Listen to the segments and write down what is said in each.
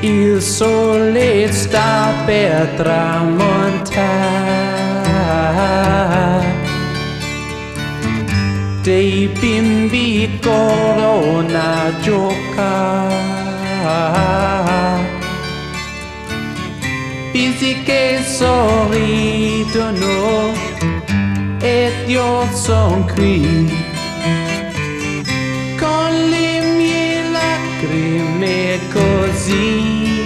Il sole sta per tramontare, dei bimbi corrono a giocare, bisi che sorridono ed io son qui con le mie lacrime così.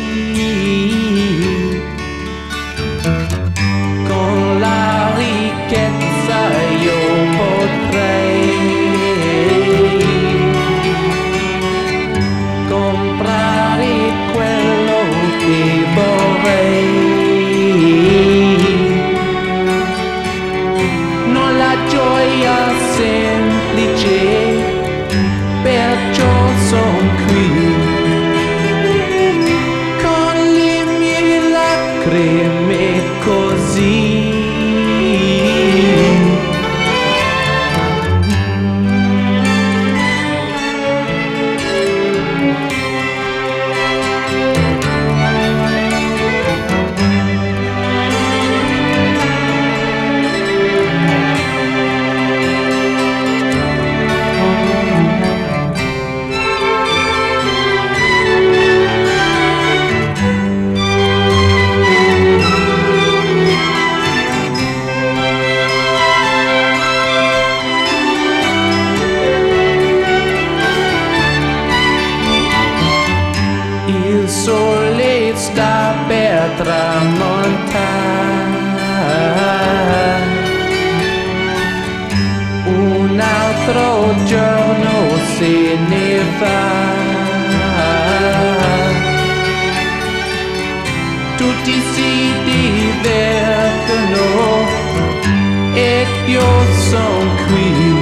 Con la ricchezza io potrei comprare quello che vorrei. Non la gioia semplice, perciò son qui con le mie lacrime così. Il sole sta per tramontare, un altro giorno se ne va, tutti si divertono ed io son qui